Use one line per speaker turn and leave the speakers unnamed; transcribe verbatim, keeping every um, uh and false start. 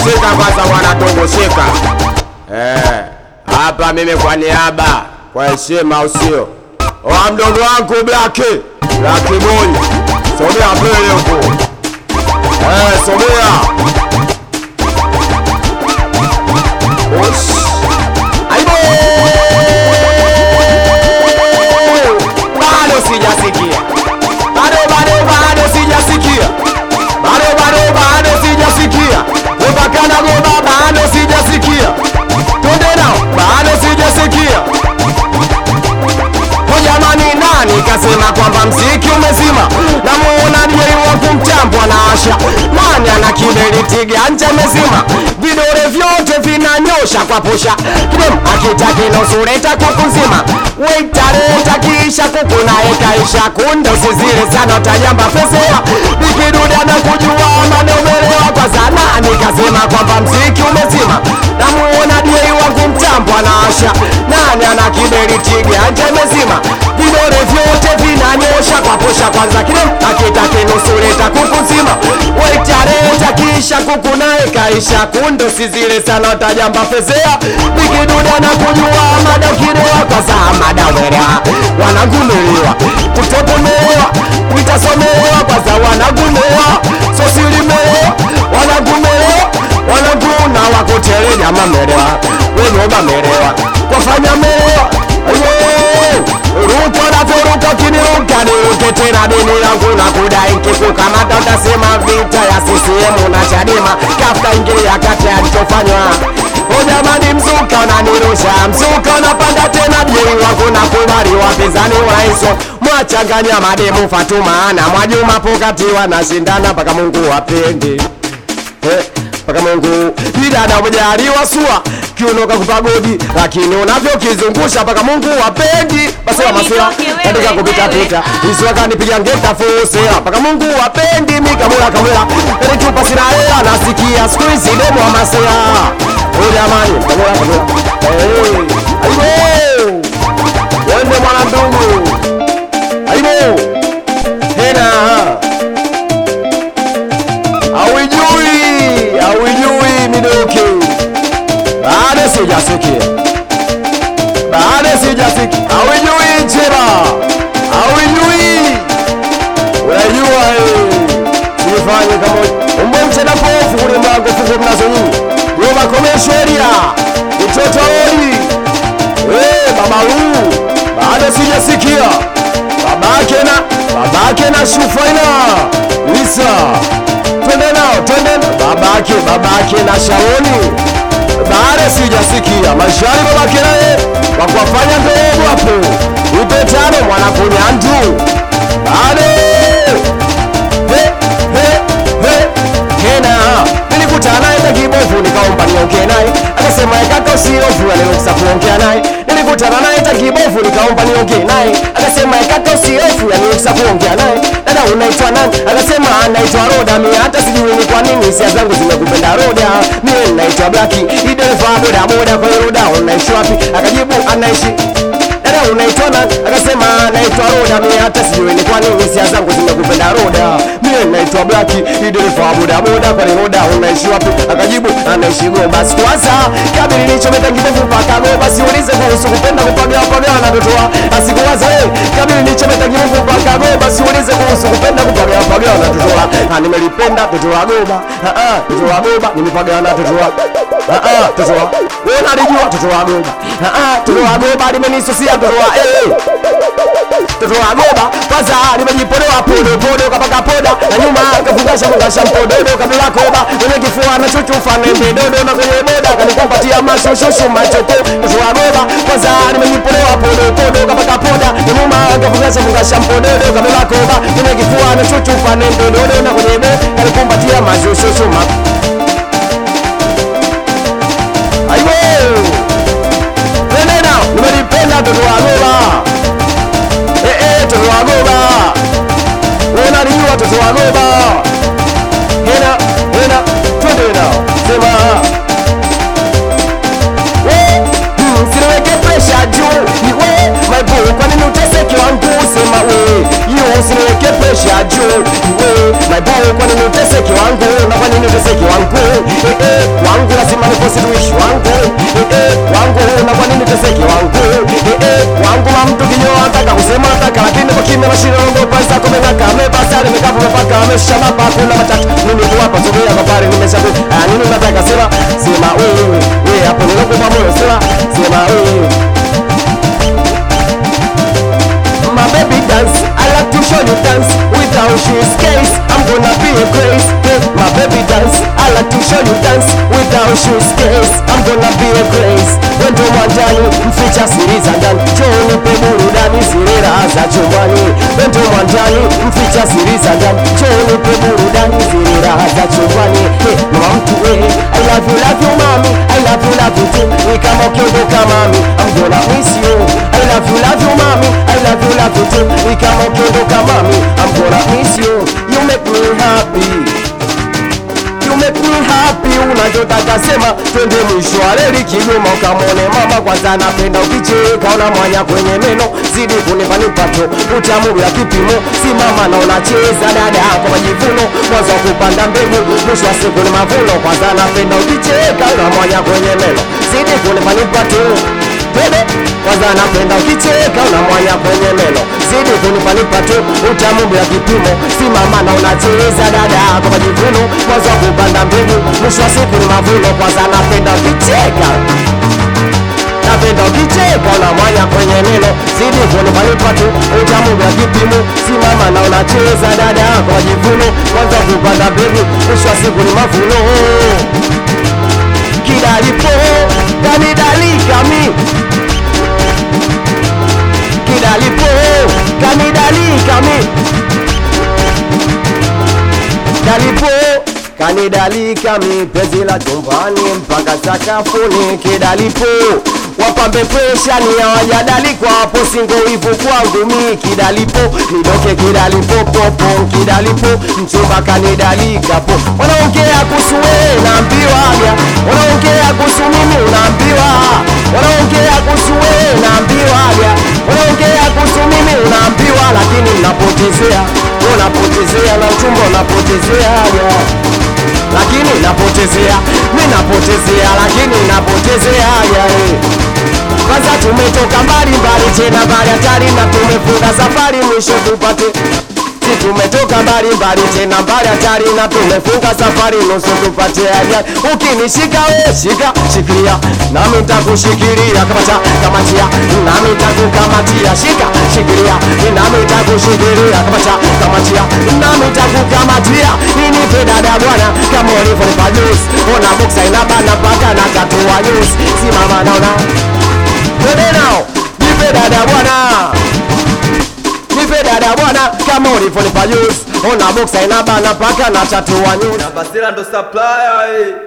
shika kwanza wanatongosheka. Eh, hapa mimi kwa niaba, kwa heshima usio. Oa mdogo wangu Black, Black Boy. Sogea mbele huko. Eh, sogea. Osh. Aibo! Bado sijasikia. Bado bado bado sijasikia. Bado bado bado sijasikia. Ubakana goba bado sijasikia. Twende nao bado sijasikia. Jamani, nani kasema kwamba mziki umezima? Namuona D J wa kumchambwa na Asha. Nani ana kiberiti ganja mezima? Vidole vyote vinanyosha kwa pusha. Kidem akitaki nusureta kukuzima. Weitareta kisha kukunae kaisha. Kunde usizile sana utajamba fesea. Nikiduda na kujua manomelewa kwa sana. Nani kasema kwamba mziki umezima? Namuona D J wa kumchambwa na Asha. Nani ana kiberiti ganja mezima? Vidole vyote vinanyosha kwa posha. Kwanza kidem akitaki nusureta kukuzima. Weitareta kisha kukunae kaisha. Kunde usizile sana utajamba fesea. Nikiduda na kujua madakirewa kwa saa madawera. Wanagumelewa kutopomelewa witasomewa kwa saa wanagumelewa. Sosilimelewa wanagumelewa wanaguna wakutele jama melewa. Wenoba melewa kufanya melewa. Ruko na furuko kini ukani uke tena dini langu na kudai kiku kama utasema vita ya C C M na Chadema. Kafka ingilia kati ya alichofanywa. O jamani, mzuka unanirusha, mzuka unapanda tena. Jei wako na kubari wapinzani wa hiso. Mwachanganya mademu Fatuma na Mwajuma pokati wanashindana paka Mungu wapende. Eh, paka Mungu bidada umejaliwa sua kiunoka kupagodi, lakini unavyo kizungusha paka Mungu wapendi. Basi wa masira katika kupita pita isiwa kanipiga ngeta fosea paka Mungu wapendi. Mika mura kamera ili chupa sina hela nasikia siku hizi demo wa masira. O jamani, kamera kamera eh, aibo wende mwana ndugu aibo hena awijui awijui midoki. Baada sijasikia, baada sijasikia, awijui njema, awijui, unajua eh, sifanye kama umbo mchana pofu kule mbango fuko mnazo nyingi, yoba komesheria, mtoto hodi, eh, mama Lu, baada sijasikia, babake na, babake na Shufaina, Lisa, twende nao, twende nao, babake, babake na Shaoni. Baada sijasikia mashari babake nae wakuwafanya ndogo hapo upe tano mwana kunyandu. Baada he he he hena nilikutana naye takibofu nikaomba niongee naye. Akasema kaka usiofu aliyokisa kuongea naye. Nilikutana naye takibofu nikaomba niongee naye. Akasema kaka usiofu aliyokisa kuongea naye. Dada unaitwa nani? Akasema anaitwa Roda. Mimi hata sijui ni kwa nini hisia zangu zimekupenda Roda. Mimi naitwa Black, idereva boda boda. Kwa Roda unaishi wapi? Akajibu anaishi. Dada unaitwa nani? Akasema anaitwa Roda. Mimi hata sijui ni kwa nini hisia zangu zimekupenda Roda. Mimi naitwa Black, idereva boda boda. Kwa Roda unaishi wapi? Akajibu anaishi Goba. Kwanza kabla nilichometa kibofu paka Goba, siulize kuhusu kupenda kupaga paga na ndotoa. Asikuwaza wewe kabla nilichometa kibofu paka Goba, siulize kuhusu kupenda kupaga paga na ndotoa. Ah, nimelipenda toto wa Goba. Ah ah, toto wa Goba nimepaga na toto wa. Ah ah, toto wa. Wewe unajua toto wa Goba. Ah ah, toto wa Goba limenisusia toto wa. Eh. Toto wa Goba kwanza limejipodoa podo podo kapaka poda na nyuma kafungasha fungasha mpododo kabla koba. Mwenye kifua na chuchu fane mbedodo na kwenye boda kanikupatia mashoshosho machoto. Toto wa Goba kwanza limejipodoa podo podo kapaka poda na nyuma kafungasha fungasha mpododo kabla koba. Mwenye kifua na chuchu fane mbedodo na kwenye boda kanikupatia mashoshosho machoto. Aibo nene nao nimelipenda toto wa Goba. Eh eh, toto wa Goba unajua toto wa Goba. Hena hena twende nao sema we usiweke pressure juu ni we my boy, kwa nini uteseke wangu? Sema we you usiweke pressure juu ni we my boy, kwa nini uteseke wangu? Na kwa nini uteseke wangu? Eh eh si tuishi wangu eh, eh, wangu na kwa nini teseke wangu eh, eh, wangu wa mtu kinyoa ataka kusema ataka lakini kwa kimya na shida longo pesa kumena kame pasale mekapo mpaka ameshama pa kuna matatu mimi kwa hapa sogea kwa pale nimeshabu ah nini nataka sema sema wewe wewe hapo niloko pamoja sema sema wewe. My baby dance, I like to show you dance. Without shoes case, I'm gonna be a grace. Hey, my baby dance, I like to show you dance. Without shoes case, I'm gonna be a grace. Wendo mwanjani, mficha siri za ndani. Njoo nipe burudani, zile raha za chumbani. Wendo mwanjani, mficha siri za ndani. Njoo nipe burudani, zile raha za chumbani. Hey, mama mtu wewe, I love you, love you mami. I love you, love you too. Ni kama ukiondoka mami, I'm gonna miss you. I love you, love you mami. I love you, love you too. Ni kama ukiondoka mami, I'm gonna miss you. You make me happy. You make me happy. Unachotaka sema twende mwisho wa reli Kigoma ukamwone mama. Kwanza napenda ukicheka una mwanya kwenye meno. Zidi kunipa nipato utamu ya kipimo. Si mama na unacheza dada kwa majivuno. Mwanzo kupanda mbegu mwisho wa siku ni mavuno. Kwanza napenda ukicheka una mwanya kwenye meno. Zidi kunipa nipato Bebe, kwanza napenda ukicheka una mwanya kwenye meno. Zidi kunipa nipato utamu ya kipimo. Si mama na unacheza dada kwa majivuno. Mwanzo kupanda mbegu mwisho wa siku ni mavuno. Kwanza napenda ukicheka Napenda ukicheka una mwanya kwenye meno. Zidi kunipa nipato utamu ya kipimo. Si mama na unacheza dada kwa majivuno. Mwanzo kupanda mbegu mwisho wa siku ni mavuno. Kidalipo kanidalika mi Kidalipo kanidalika mi Dalipo kanidalika mi penzi la chumbani mpaka sakafuni. Kidalipo wapambe presha ni hawajadalikwa hapo singo hivu kwangu mi. Kidalipo nidoke kidalipo popo kidalipo mchumba kanidalika po. Wanaongea kuhusu wewe naambiwaga, wanaongea kuhusu mimi unaambiwa, wanaongea kuhusu wewe naambiwaga, wanaongea kuhusu mimi unaambiwa, lakini mnapotezea, unapotezea na mchumba unapotezea, lakini napotezea, mimi napotezea, lakini napotezea yeah. Kwanza tumetoka mbali mbali tena mbali hatari na tumefunga safari mwisho tupate. Si tumetoka mbali mbali tena mbali hatari na tumefunga safari nusu tupate ajali. Ukinishika wewe shika shikilia nami nitakushikilia kamata kamatia nami nitakukamatia shika shikilia nami nitakushikilia kamata kamatia nami nitakukamatia. Nini dada bwana kama ulivyonipa juice. Ona boxa inabana mpaka na tatua juice. Si mama naona Twende nao, nipe dada bwana. Nipe dada bwana kama ulivyonipa juice. Ona boxa inabana mpaka na tatua juice.
Na Basila ndo supplier.